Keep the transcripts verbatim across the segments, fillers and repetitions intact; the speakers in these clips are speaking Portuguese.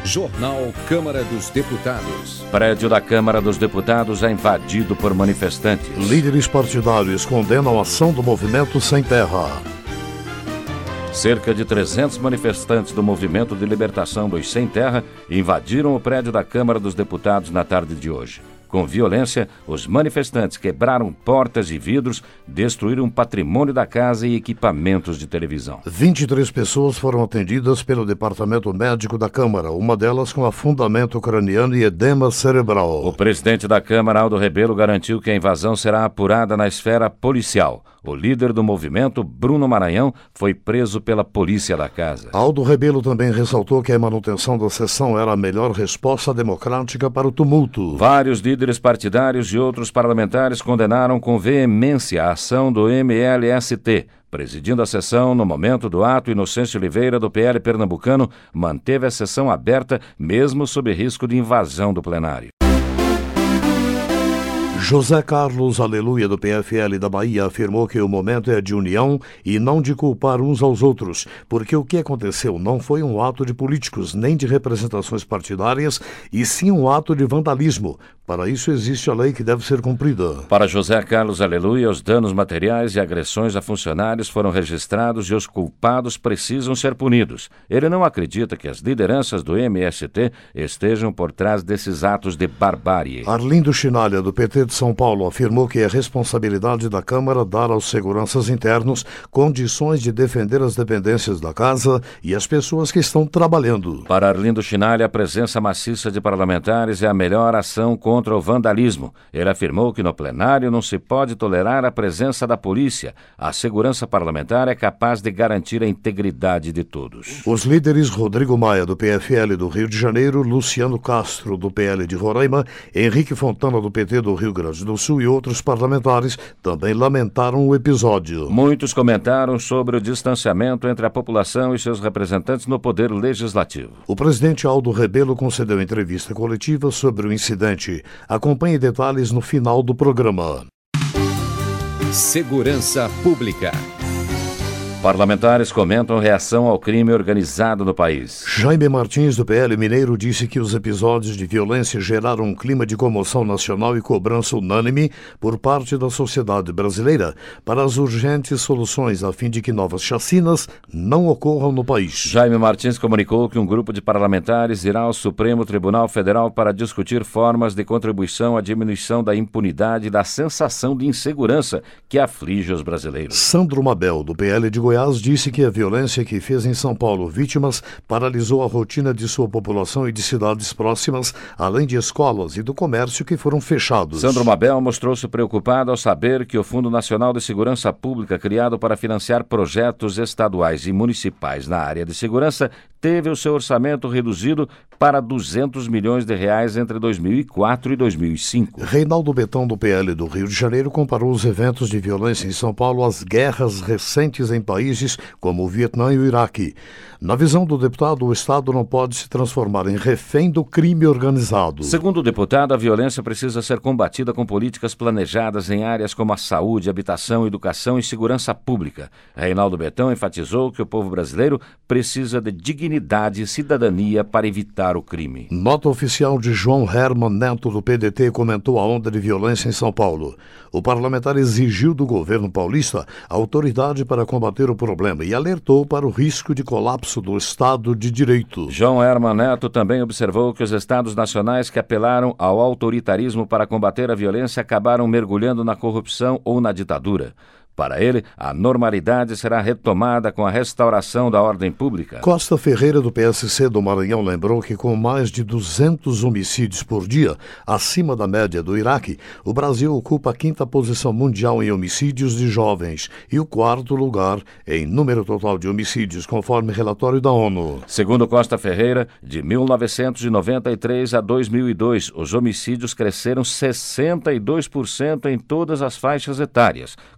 Jornal Câmara dos Deputados. Prédio da Câmara dos Deputados é invadido por manifestantes. Líderes partidários condenam a ação do Movimento Sem Terra. Cerca de trezentos manifestantes do Movimento de Libertação dos Sem Terra invadiram o prédio da Câmara dos Deputados na tarde de hoje. Com violência, os manifestantes quebraram portas e vidros, destruíram patrimônio da casa e equipamentos de televisão. vinte e três pessoas foram atendidas pelo Departamento Médico da Câmara, uma delas com afundamento craniano e edema cerebral. O presidente da Câmara, Aldo Rebelo, garantiu que a invasão será apurada na esfera policial. O líder do movimento, Bruno Maranhão, foi preso pela polícia da casa. Aldo Rebelo também ressaltou que a manutenção da sessão era a melhor resposta democrática para o tumulto. Vários líderes partidários e outros parlamentares condenaram com veemência a ação do M L S T. Presidindo a sessão, no momento do ato, Inocêncio Oliveira, do P L pernambucano, manteve a sessão aberta, mesmo sob risco de invasão do plenário. José Carlos Aleluia, do P F L da Bahia, afirmou que o momento é de união e não de culpar uns aos outros, porque o que aconteceu não foi um ato de políticos nem de representações partidárias, e sim um ato de vandalismo. Para isso existe a lei que deve ser cumprida. Para José Carlos Aleluia, os danos materiais e agressões a funcionários foram registrados e os culpados precisam ser punidos. Ele não acredita que as lideranças do M S T estejam por trás desses atos de barbárie. Arlindo Chinalha, do P T de São Paulo, afirmou que é responsabilidade da Câmara dar aos seguranças internos condições de defender as dependências da casa e as pessoas que estão trabalhando. Para Arlindo Chinalha, a presença maciça de parlamentares é a melhor ação contra contra o vandalismo. Ele afirmou que no plenário não se pode tolerar a presença da polícia. A segurança parlamentar é capaz de garantir a integridade de todos. Os líderes Rodrigo Maia, do P F L do Rio de Janeiro, Luciano Castro, do P L de Roraima, Henrique Fontana, do P T do Rio Grande do Sul e outros parlamentares também lamentaram o episódio. Muitos comentaram sobre o distanciamento entre a população e seus representantes no poder legislativo. O presidente Aldo Rebelo concedeu entrevista coletiva sobre o incidente. Acompanhe detalhes no final do programa. Segurança Pública. Parlamentares comentam reação ao crime organizado no país. Jaime Martins, do P L Mineiro, disse que os episódios de violência geraram um clima de comoção nacional e cobrança unânime por parte da sociedade brasileira para as urgentes soluções a fim de que novas chacinas não ocorram no país. Jaime Martins comunicou que um grupo de parlamentares irá ao Supremo Tribunal Federal para discutir formas de contribuição à diminuição da impunidade e da sensação de insegurança que aflige os brasileiros. Sandro Mabel, do P L de Goiás, disse que a violência que fez em São Paulo vítimas paralisou a rotina de sua população e de cidades próximas, além de escolas e do comércio que foram fechados. Sandro Mabel mostrou-se preocupado ao saber que o Fundo Nacional de Segurança Pública, criado para financiar projetos estaduais e municipais na área de segurança, teve o seu orçamento reduzido para duzentos milhões de reais entre dois mil e quatro e dois mil e cinco. Reinaldo Betão, do P L do Rio de Janeiro, comparou os eventos de violência em São Paulo às guerras recentes em países como o Vietnã e o Iraque. Na visão do deputado, o Estado não pode se transformar em refém do crime organizado. Segundo o deputado, a violência precisa ser combatida com políticas planejadas em áreas como a saúde, habitação, educação e segurança pública. Reinaldo Betão enfatizou que o povo brasileiro precisa de dignidade e cidadania para evitar o crime. Nota oficial de João Herman Neto, do P D T, comentou a onda de violência em São Paulo. O parlamentar exigiu do governo paulista autoridade para combater o problema e alertou para o risco de colapso do Estado de Direito. João Herman Neto também observou que os estados nacionais que apelaram ao autoritarismo para combater a violência acabaram mergulhando na corrupção ou na ditadura. Para ele, a normalidade será retomada com a restauração da ordem pública. Costa Ferreira, do P S C do Maranhão, lembrou que com mais de duzentos homicídios por dia, acima da média do Iraque, o Brasil ocupa a quinta posição mundial em homicídios de jovens e o quarto lugar em número total de homicídios, conforme relatório da ONU. Segundo Costa Ferreira, de mil novecentos e noventa e três a dois mil e dois, os homicídios cresceram sessenta e dois por cento em todas as faixas etárias. Contudo,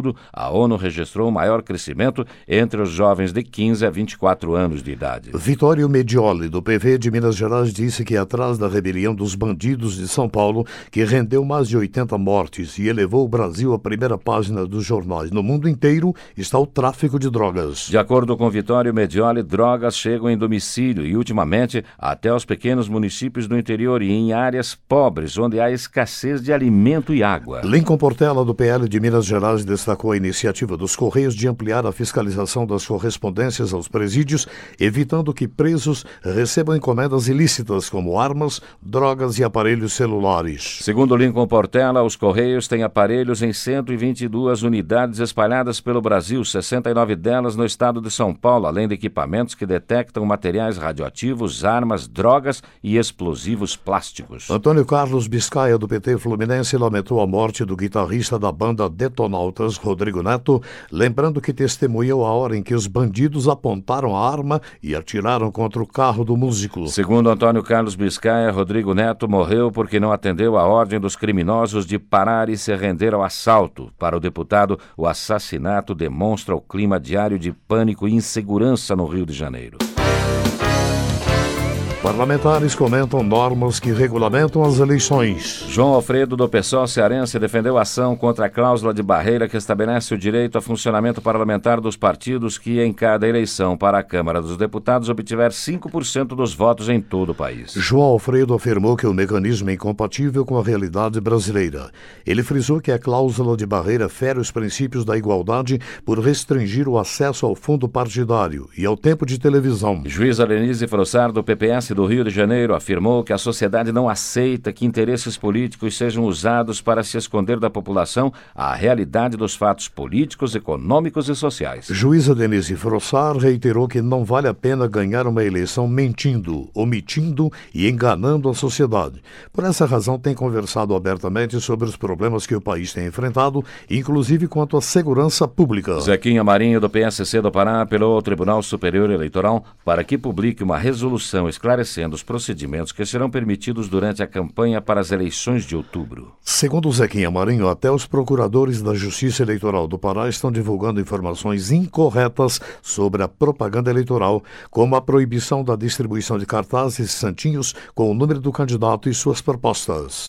mundo, a ONU registrou o maior crescimento entre os jovens de quinze a vinte e quatro anos de idade. Vitório Medioli, do P V de Minas Gerais, disse que atrás da rebelião dos bandidos de São Paulo, que rendeu mais de oitenta mortes e elevou o Brasil à primeira página dos jornais no mundo inteiro, está o tráfico de drogas. De acordo com Vitório Medioli, drogas chegam em domicílio e, ultimamente, até aos pequenos municípios do interior e em áreas pobres, onde há escassez de alimento e água. Lincoln Portela, do P L de Minas Gerais, destacou a iniciativa dos Correios de ampliar a fiscalização das correspondências aos presídios, evitando que presos recebam encomendas ilícitas como armas, drogas e aparelhos celulares. Segundo Lincoln Portela, os Correios têm aparelhos em cento e vinte e duas unidades espalhadas pelo Brasil, sessenta e nove delas no estado de São Paulo, além de equipamentos que detectam materiais radioativos, armas, drogas e explosivos plásticos. Antônio Carlos Biscaia, do P T Fluminense, lamentou a morte do guitarrista da banda Detonautas, Rodrigo Neto, lembrando que testemunhou a hora em que os bandidos apontaram a arma e atiraram contra o carro do músico. Segundo Antônio Carlos Biscaia, Rodrigo Neto morreu porque não atendeu a ordem dos criminosos de parar e se render ao assalto. Para o deputado, o assassinato demonstra o clima diário de pânico e insegurança no Rio de Janeiro. Parlamentares comentam normas que regulamentam as eleições. João Alfredo, do PSOL cearense, defendeu a ação contra a cláusula de barreira que estabelece o direito a funcionamento parlamentar dos partidos que, em cada eleição para a Câmara dos Deputados, obtiver cinco por cento dos votos em todo o país. João Alfredo afirmou que o mecanismo é incompatível com a realidade brasileira. Ele frisou que a cláusula de barreira fere os princípios da igualdade por restringir o acesso ao fundo partidário e ao tempo de televisão. Juíza Lenise Frossar, do P P S do Rio de Janeiro, afirmou que a sociedade não aceita que interesses políticos sejam usados para se esconder da população a realidade dos fatos políticos, econômicos e sociais. Juíza Denise Frossar reiterou que não vale a pena ganhar uma eleição mentindo, omitindo e enganando a sociedade. Por essa razão, tem conversado abertamente sobre os problemas que o país tem enfrentado, inclusive quanto à segurança pública. Zequinha Marinho, do P S C do Pará, apelou ao Tribunal Superior Eleitoral para que publique uma resolução esclarecendo os procedimentos que serão permitidos durante a campanha para as eleições de outubro. Segundo Zequinha Marinho, até os procuradores da Justiça Eleitoral do Pará estão divulgando informações incorretas sobre a propaganda eleitoral, como a proibição da distribuição de cartazes e santinhos com o número do candidato e suas propostas.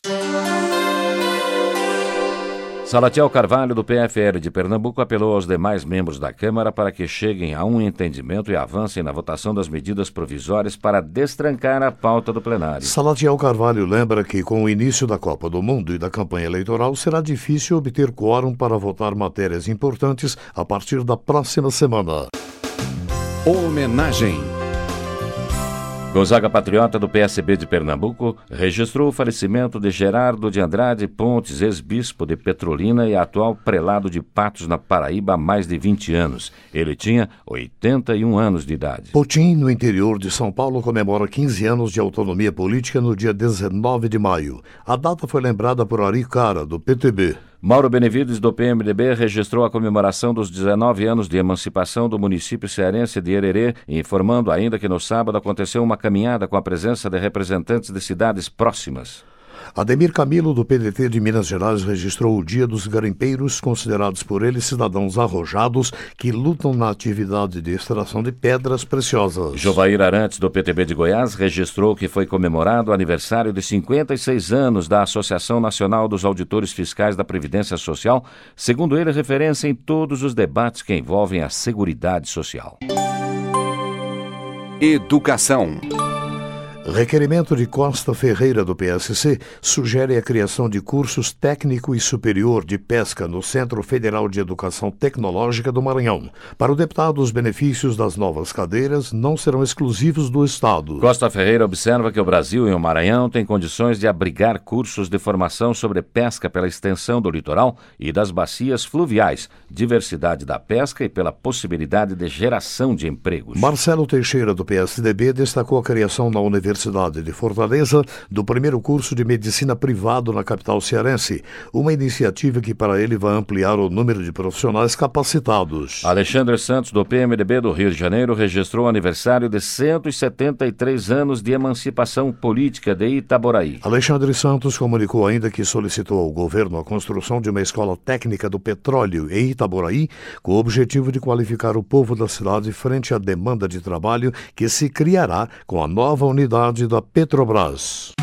Salatiel Carvalho, do P F L de Pernambuco, apelou aos demais membros da Câmara para que cheguem a um entendimento e avancem na votação das medidas provisórias para destrancar a pauta do plenário. Salatiel Carvalho lembra que, com o início da Copa do Mundo e da campanha eleitoral, será difícil obter quórum para votar matérias importantes a partir da próxima semana. Homenagem. Gonzaga Patriota, do P S B de Pernambuco, registrou o falecimento de Gerardo de Andrade Pontes, ex-bispo de Petrolina e atual prelado de Patos, na Paraíba, há mais de vinte anos. Ele tinha oitenta e um anos de idade. Potim, no interior de São Paulo, comemora quinze anos de autonomia política no dia dezenove de maio. A data foi lembrada por Ari Cara, do P T B. Mauro Benevides, do P M D B, registrou a comemoração dos dezenove anos de emancipação do município cearense de Hererê, informando ainda que no sábado aconteceu uma caminhada com a presença de representantes de cidades próximas. Ademir Camilo, do P D T de Minas Gerais, registrou o Dia dos Garimpeiros, considerados por ele cidadãos arrojados que lutam na atividade de extração de pedras preciosas. Jovair Arantes, do P T B de Goiás, registrou que foi comemorado o aniversário de cinquenta e seis anos da Associação Nacional dos Auditores Fiscais da Previdência Social, segundo ele, referência em todos os debates que envolvem a Seguridade Social. Educação. Requerimento de Costa Ferreira, do P S C, sugere a criação de cursos técnico e superior de pesca no Centro Federal de Educação Tecnológica do Maranhão. Para o deputado, os benefícios das novas cadeiras não serão exclusivos do Estado. Costa Ferreira observa que o Brasil e o Maranhão têm condições de abrigar cursos de formação sobre pesca pela extensão do litoral e das bacias fluviais, diversidade da pesca e pela possibilidade de geração de empregos. Marcelo Teixeira, do P S D B, destacou a criação na Universidade Universidade de Fortaleza do primeiro curso de Medicina Privado na capital cearense, uma iniciativa que para ele vai ampliar o número de profissionais capacitados. Alexandre Santos, do P M D B do Rio de Janeiro, registrou o aniversário de cento e setenta e três anos de emancipação política de Itaboraí. Alexandre Santos comunicou ainda que solicitou ao governo a construção de uma escola técnica do petróleo em Itaboraí, com o objetivo de qualificar o povo da cidade frente à demanda de trabalho que se criará com a nova unidade da Petrobras.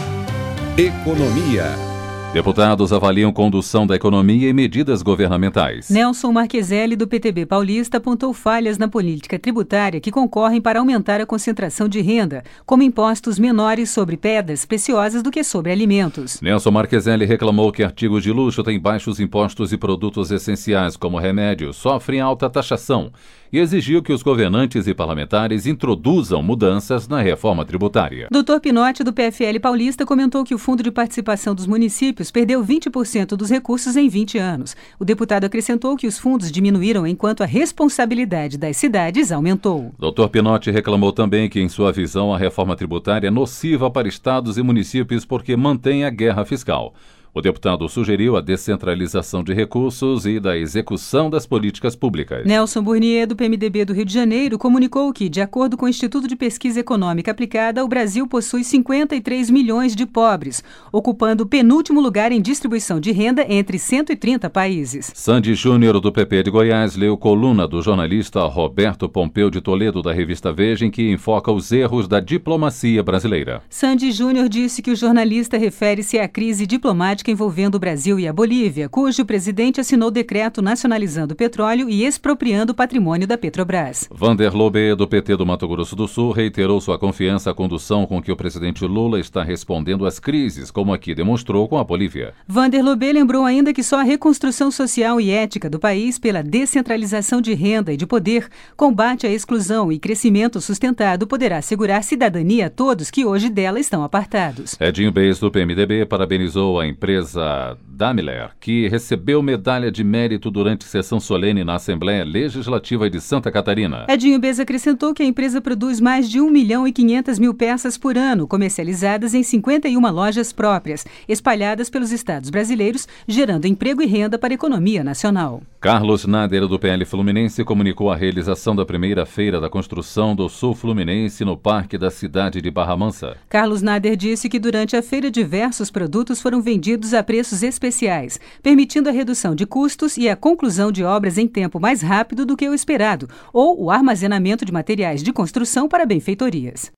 Economia. Deputados avaliam condução da economia e medidas governamentais. Nelson Marqueselli, do P T B paulista, apontou falhas na política tributária que concorrem para aumentar a concentração de renda, como impostos menores sobre pedras preciosas do que sobre alimentos. Nelson Marqueselli reclamou que artigos de luxo têm baixos impostos e produtos essenciais, como remédios, sofrem alta taxação, e exigiu que os governantes e parlamentares introduzam mudanças na reforma tributária. doutor Pinotti, do P F L paulista, comentou que o Fundo de Participação dos Municípios perdeu vinte por cento dos recursos em vinte anos. O deputado acrescentou que os fundos diminuíram enquanto a responsabilidade das cidades aumentou. doutor Pinotti reclamou também que, em sua visão, a reforma tributária é nociva para estados e municípios porque mantém a guerra fiscal. O deputado sugeriu a descentralização de recursos e da execução das políticas públicas. Nelson Burnier, do P M D B do Rio de Janeiro, comunicou que, de acordo com o Instituto de Pesquisa Econômica Aplicada, o Brasil possui cinquenta e três milhões de pobres, ocupando o penúltimo lugar em distribuição de renda entre cento e trinta países. Sandy Júnior, do P P de Goiás, leu coluna do jornalista Roberto Pompeu de Toledo, da revista Veja, em que enfoca os erros da diplomacia brasileira. Sandy Júnior disse que o jornalista refere-se à crise diplomática envolvendo o Brasil e a Bolívia, cujo presidente assinou decreto nacionalizando o petróleo e expropriando o patrimônio da Petrobras. Vander Lobé, do P T do Mato Grosso do Sul, reiterou sua confiança à condução com que o presidente Lula está respondendo às crises, como aqui demonstrou com a Bolívia. Vander Lobé lembrou ainda que só a reconstrução social e ética do país pela descentralização de renda e de poder, combate à exclusão e crescimento sustentado poderá assegurar cidadania a todos que hoje dela estão apartados. Edinho Beis, do P M D B, parabenizou a empresa Daimler, que recebeu medalha de mérito durante sessão solene na Assembleia Legislativa de Santa Catarina. Edinho Bez acrescentou que a empresa produz mais de um milhão e quinhentas mil peças por ano, comercializadas em cinquenta e uma lojas próprias, espalhadas pelos estados brasileiros, gerando emprego e renda para a economia nacional. Carlos Nader, do P L Fluminense, comunicou a realização da primeira feira da construção do Sul Fluminense no Parque da cidade de Barra Mansa. Carlos Nader disse que durante a feira diversos produtos foram vendidos a preços especiais, permitindo a redução de custos e a conclusão de obras em tempo mais rápido do que o esperado, ou o armazenamento de materiais de construção para benfeitorias.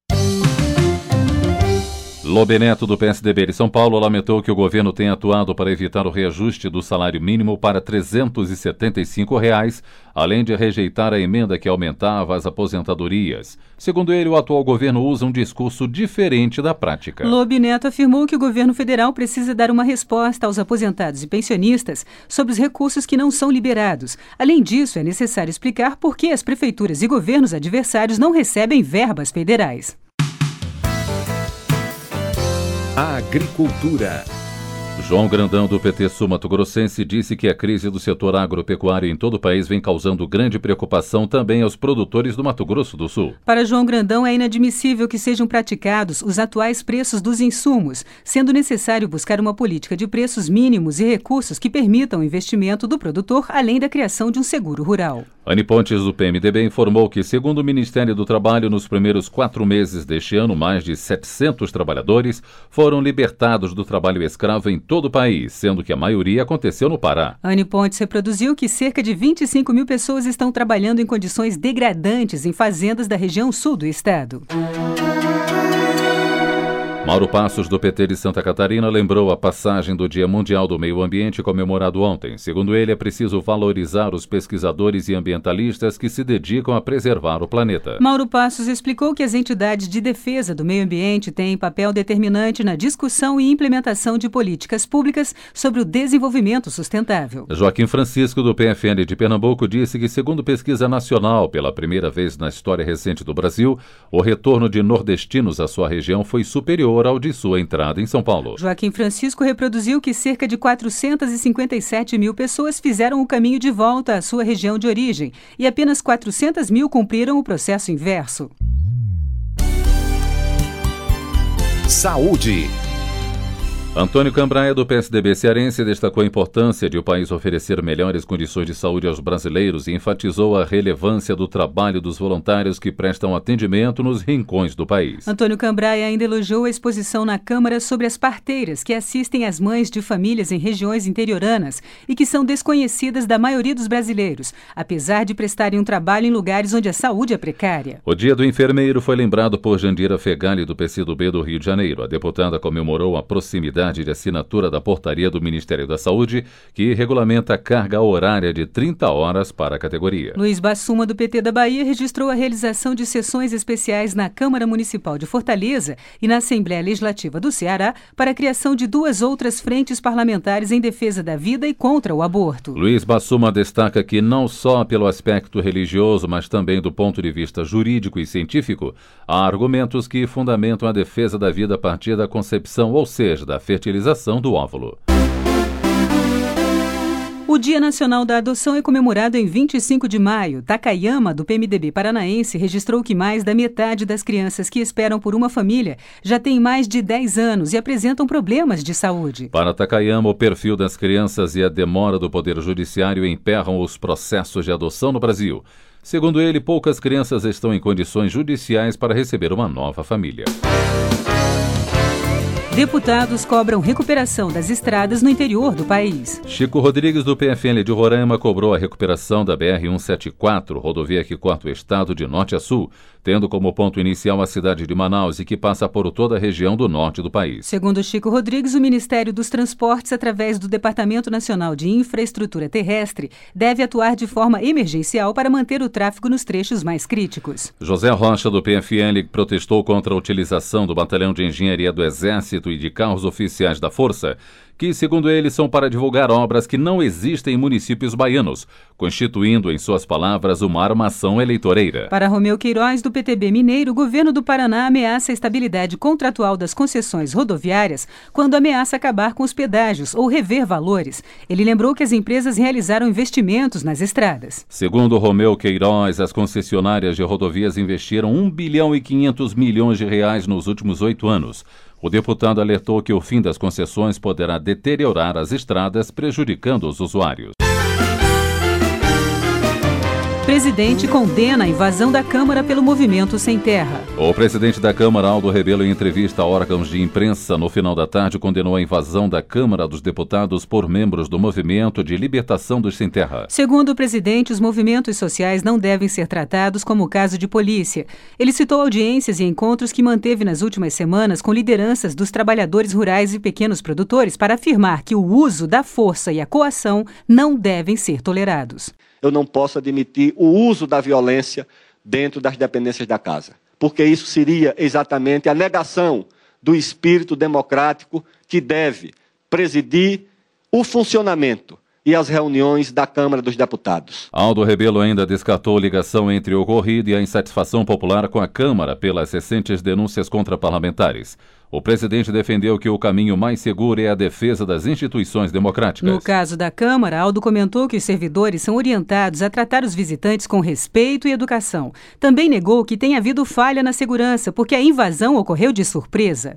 Lobé Neto, do P S D B de São Paulo, lamentou que o governo tenha atuado para evitar o reajuste do salário mínimo para trezentos e setenta e cinco reais, além de rejeitar a emenda que aumentava as aposentadorias. Segundo ele, o atual governo usa um discurso diferente da prática. Lobé Neto afirmou que o governo federal precisa dar uma resposta aos aposentados e pensionistas sobre os recursos que não são liberados. Além disso, é necessário explicar por que as prefeituras e governos adversários não recebem verbas federais. A agricultura. João Grandão, do P T Sul Mato Grossense, disse que a crise do setor agropecuário em todo o país vem causando grande preocupação também aos produtores do Mato Grosso do Sul. Para João Grandão, é inadmissível que sejam praticados os atuais preços dos insumos, sendo necessário buscar uma política de preços mínimos e recursos que permitam o investimento do produtor, além da criação de um seguro rural. Ani Pontes, do P M D B, informou que, segundo o Ministério do Trabalho, nos primeiros quatro meses deste ano, mais de setecentos trabalhadores foram libertados do trabalho escravo em todo o país, sendo que a maioria aconteceu no Pará. Ani Pontes reproduziu que cerca de vinte e cinco mil pessoas estão trabalhando em condições degradantes em fazendas da região sul do estado. Mauro Passos, do P T de Santa Catarina, lembrou a passagem do Dia Mundial do Meio Ambiente comemorado ontem. Segundo ele, é preciso valorizar os pesquisadores e ambientalistas que se dedicam a preservar o planeta. Mauro Passos explicou que as entidades de defesa do meio ambiente têm papel determinante na discussão e implementação de políticas públicas sobre o desenvolvimento sustentável. Joaquim Francisco, do P F N de Pernambuco, disse que, segundo pesquisa nacional, pela primeira vez na história recente do Brasil, o retorno de nordestinos à sua região foi superior ao de sua entrada em São Paulo. Joaquim Francisco reproduziu que cerca de quatrocentas e cinquenta e sete mil pessoas fizeram o caminho de volta à sua região de origem e apenas quatrocentas mil cumpriram o processo inverso. Saúde. Antônio Cambraia, do P S D B cearense, destacou a importância de o país oferecer melhores condições de saúde aos brasileiros e enfatizou a relevância do trabalho dos voluntários que prestam atendimento nos rincões do país. Antônio Cambraia ainda elogiou a exposição na Câmara sobre as parteiras que assistem as mães de famílias em regiões interioranas e que são desconhecidas da maioria dos brasileiros, apesar de prestarem um trabalho em lugares onde a saúde é precária. O Dia do Enfermeiro foi lembrado por Jandira Fegali, do P C do B do Rio de Janeiro. A deputada comemorou a proximidade de assinatura da portaria do Ministério da Saúde, que regulamenta a carga horária de trinta horas para a categoria. Luiz Bassuma, do P T da Bahia, registrou a realização de sessões especiais na Câmara Municipal de Fortaleza e na Assembleia Legislativa do Ceará para a criação de duas outras frentes parlamentares em defesa da vida e contra o aborto. Luiz Bassuma destaca que não só pelo aspecto religioso, mas também do ponto de vista jurídico e científico, há argumentos que fundamentam a defesa da vida a partir da concepção, ou seja, da fertilização do óvulo. O Dia Nacional da Adoção é comemorado em vinte e cinco de maio. Takayama, do P M D B paranaense, registrou que mais da metade das crianças que esperam por uma família já tem mais de dez anos e apresentam problemas de saúde. Para Takayama, o perfil das crianças e a demora do Poder Judiciário emperram os processos de adoção no Brasil. Segundo ele, poucas crianças estão em condições judiciais para receber uma nova família. Deputados cobram recuperação das estradas no interior do país. Chico Rodrigues, do P F L de Roraima, cobrou a recuperação da B R cento e setenta e quatro, rodovia que corta o estado de norte a sul, tendo como ponto inicial a cidade de Manaus e que passa por toda a região do norte do país. Segundo Chico Rodrigues, o Ministério dos Transportes, através do Departamento Nacional de Infraestrutura Terrestre, deve atuar de forma emergencial para manter o tráfego nos trechos mais críticos. José Rocha, do P F L, protestou contra a utilização do Batalhão de Engenharia do Exército e de carros oficiais da Força, que, segundo ele, são para divulgar obras que não existem em municípios baianos, constituindo, em suas palavras, uma armação eleitoreira. Para Romeu Queiroz, do P T B Mineiro, o governo do Paraná ameaça a estabilidade contratual das concessões rodoviárias quando ameaça acabar com os pedágios ou rever valores. Ele lembrou que as empresas realizaram investimentos nas estradas. Segundo Romeu Queiroz, as concessionárias de rodovias investiram um bilhão e quinhentos milhões de reais nos últimos oito anos. O deputado alertou que o fim das concessões poderá deteriorar as estradas, prejudicando os usuários. Presidente condena a invasão da Câmara pelo Movimento Sem Terra. O presidente da Câmara, Aldo Rebelo, em entrevista a órgãos de imprensa no final da tarde, condenou a invasão da Câmara dos Deputados por membros do Movimento de Libertação dos Sem Terra. Segundo o presidente, os movimentos sociais não devem ser tratados como caso de polícia. Ele citou audiências e encontros que manteve nas últimas semanas com lideranças dos trabalhadores rurais e pequenos produtores para afirmar que o uso da força e a coação não devem ser tolerados. Eu não posso admitir o uso da violência dentro das dependências da casa, porque isso seria exatamente a negação do espírito democrático que deve presidir o funcionamento e as reuniões da Câmara dos Deputados. Aldo Rebelo ainda descartou ligação entre o ocorrido e a insatisfação popular com a Câmara pelas recentes denúncias contra parlamentares. O presidente defendeu que o caminho mais seguro é a defesa das instituições democráticas. No caso da Câmara, Aldo comentou que os servidores são orientados a tratar os visitantes com respeito e educação. Também negou que tenha havido falha na segurança, porque a invasão ocorreu de surpresa.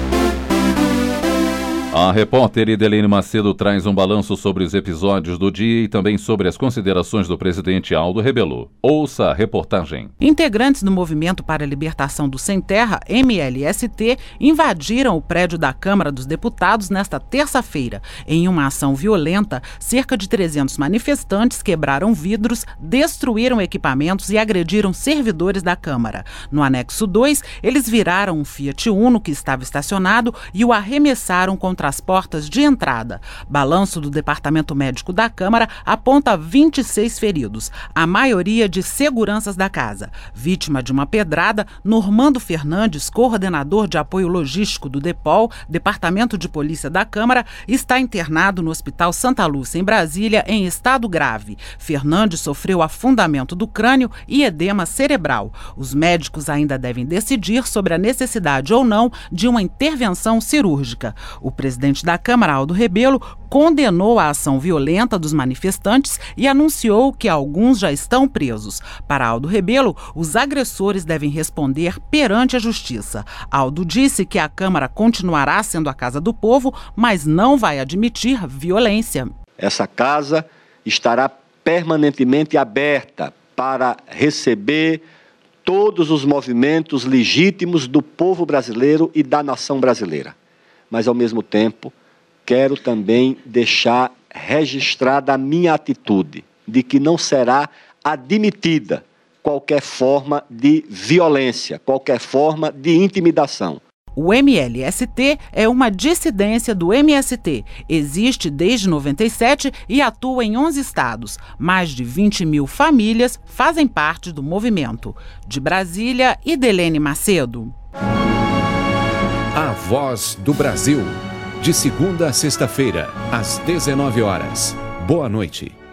A repórter Idelene Macedo traz um balanço sobre os episódios do dia e também sobre as considerações do presidente Aldo Rebelo. Ouça a reportagem. Integrantes do Movimento para a Libertação do Sem Terra, M L S T, invadiram o prédio da Câmara dos Deputados nesta terça-feira. Em uma ação violenta, cerca de trezentos manifestantes quebraram vidros, destruíram equipamentos e agrediram servidores da Câmara. No anexo dois, eles viraram um Fiat Uno que estava estacionado e o arremessaram contra as portas de entrada. Balanço do Departamento Médico da Câmara aponta vinte e seis feridos, a maioria de seguranças da casa. Vítima de uma pedrada, Normando Fernandes, coordenador de apoio logístico do DEPOL, Departamento de Polícia da Câmara, está internado no Hospital Santa Lúcia, em Brasília, em estado grave. Fernandes sofreu afundamento do crânio e edema cerebral. Os médicos ainda devem decidir sobre a necessidade ou não de uma intervenção cirúrgica. O presidente presidente da Câmara, Aldo Rebelo, condenou a ação violenta dos manifestantes e anunciou que alguns já estão presos. Para Aldo Rebelo, os agressores devem responder perante a justiça. Aldo disse que a Câmara continuará sendo a casa do povo, mas não vai admitir violência. Essa casa estará permanentemente aberta para receber todos os movimentos legítimos do povo brasileiro e da nação brasileira. Mas, ao mesmo tempo, quero também deixar registrada a minha atitude de que não será admitida qualquer forma de violência, qualquer forma de intimidação. O M L S T é uma dissidência do M S T. Existe desde noventa e sete e atua em onze estados. Mais de vinte mil famílias fazem parte do movimento. De Brasília, Idelene Macedo. A Voz do Brasil. De segunda a sexta-feira, às dezenove horas. Boa noite.